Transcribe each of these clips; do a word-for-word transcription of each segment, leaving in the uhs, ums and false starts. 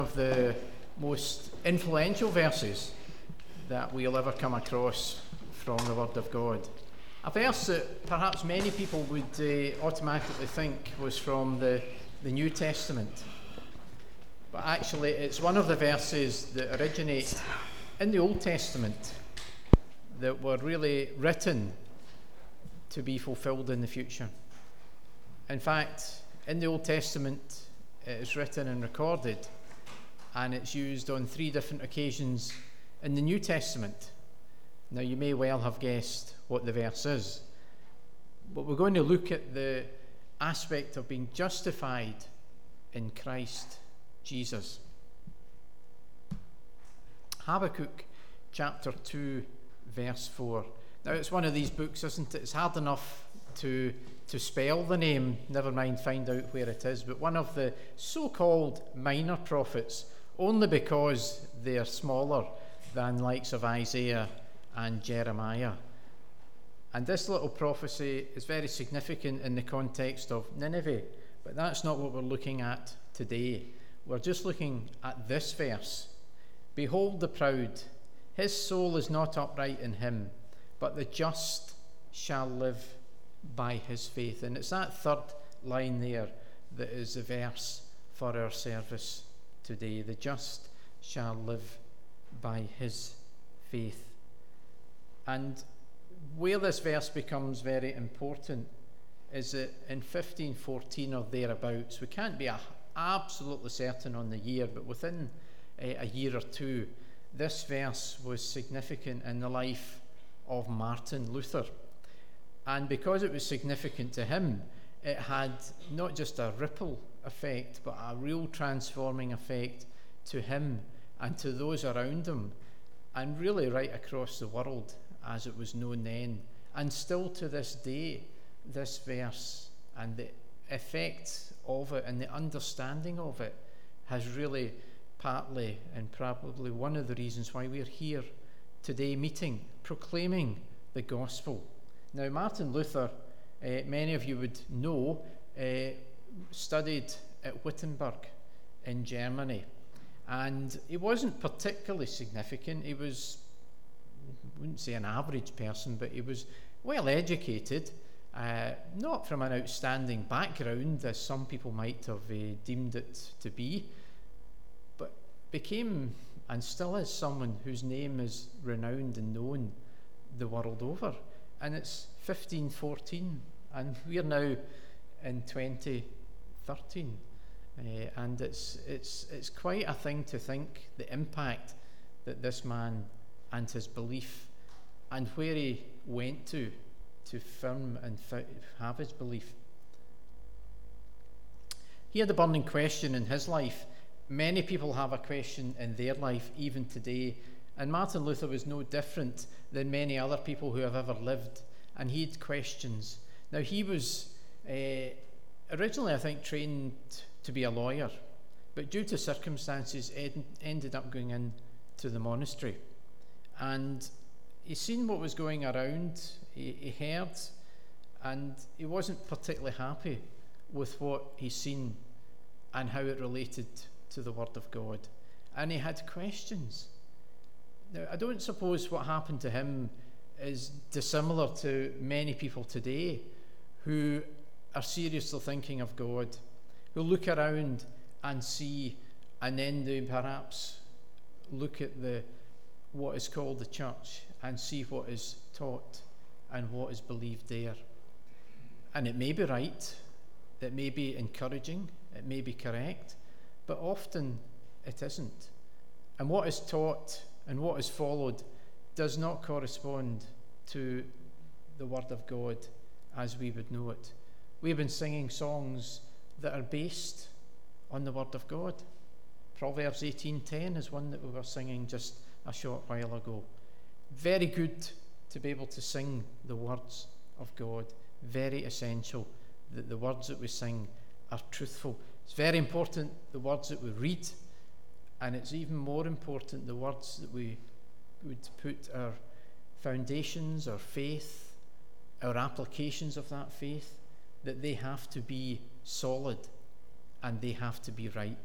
Of the most influential verses that we'll ever come across from the Word of God. A verse that perhaps many people would uh, automatically think was from the, the New Testament. But actually it's one of the verses that originate in the Old Testament that were really written to be fulfilled in the future. In fact, in the Old Testament it is written and recorded, and it's used on three different occasions in the New Testament. Now, you may well have guessed what the verse is, but we're going to look at the aspect of being justified in Christ Jesus. Habakkuk chapter two, verse four. Now, it's one of these books, isn't it? It's hard enough to to spell the name, never mind find out where it is, but one of the so-called minor prophets, only because they are smaller than likes of Isaiah and Jeremiah. And this little prophecy is very significant in the context of Nineveh, but that's not what we're looking at today. We're just looking at this verse. Behold the proud, his soul is not upright in him, but the just shall live by his faith. And it's that third line there that is the verse for our service today. The just shall live by his faith. And where this verse becomes very important is that in fifteen fourteen or thereabouts, we can't be a, absolutely certain on the year, but within a, a year or two, this verse was significant in the life of Martin Luther. And because it was significant to him, it had not just a ripple effect, but a real transforming effect to him and to those around him, and really right across the world as it was known then. And still to this day, this verse and the effect of it and the understanding of it has really partly and probably one of the reasons why we're here today meeting, proclaiming the gospel. Now, Martin Luther, uh, many of you would know, uh, studied at Wittenberg in Germany. And he wasn't particularly significant. He was, I wouldn't say an average person, but he was well educated, uh, not from an outstanding background, as some people might have uh, deemed it to be, but became, and still is, someone whose name is renowned and known the world over. And it's fifteen fourteen, and we're now in twenty thirteen. Uh, and it's it's it's quite a thing to think the impact that this man and his belief and where he went to to firm and fi- have his belief. He had a burning question in his life. Many people have a question in their life even today, and Martin Luther was no different than many other people who have ever lived, and he had questions. Now, he was uh, originally, I think, trained to be a lawyer, but due to circumstances ed- ended up going into the monastery, and he seen what was going around. He, he heard, and he wasn't particularly happy with what he seen and how it related to the Word of God, and he had questions. Now, I don't suppose what happened to him is dissimilar to many people today who are seriously thinking of God, who look around and see, and then they perhaps look at the what is called the church and see what is taught and what is believed there. And it may be right, it may be encouraging, it may be correct, but often it isn't. And what is taught and what is followed does not correspond to the Word of God as we would know it. We've been singing songs that are based on the Word of God. Proverbs eighteen ten is one that we were singing just a short while ago. Very good to be able to sing the words of God. Very essential that the words that we sing are truthful. It's very important the words that we read, and it's even more important the words that we would put our foundations, our faith, our applications of that faith, that they have to be solid and they have to be right.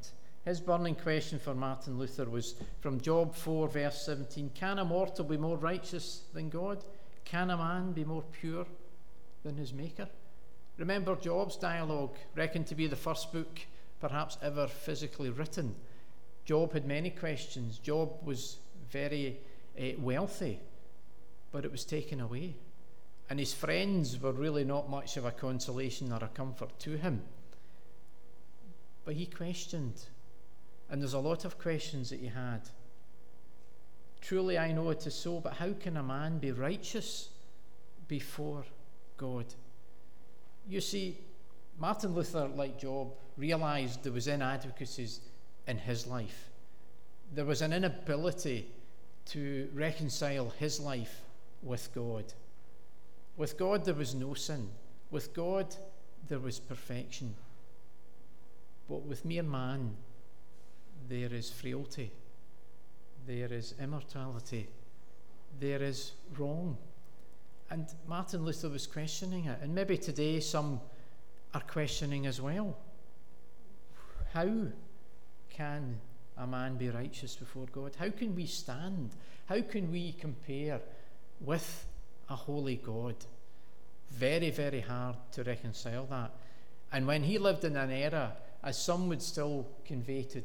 His burning question for Martin Luther was from Job four, verse seventeen. Can a mortal be more righteous than God? Can a man be more pure than his maker? Remember Job's dialogue, reckoned to be the first book perhaps ever physically written. Job had many questions. Job was very uh, wealthy, but it was taken away. And his friends were really not much of a consolation or a comfort to him. But he questioned. And there's a lot of questions that he had. Truly I know it is so, but how can a man be righteous before God? You see, Martin Luther, like Job, realized there was inadequacies in his life. There was an inability to reconcile his life with God. With God there was no sin. With God there was perfection. But with mere man there is frailty, there is immortality, there is wrong. And Martin Luther was questioning it, and maybe today some are questioning as well. How can a man be righteous before God? How can we stand? How can we compare with a holy God? Very, very hard to reconcile that. And when he lived in an era, as some would still convey today,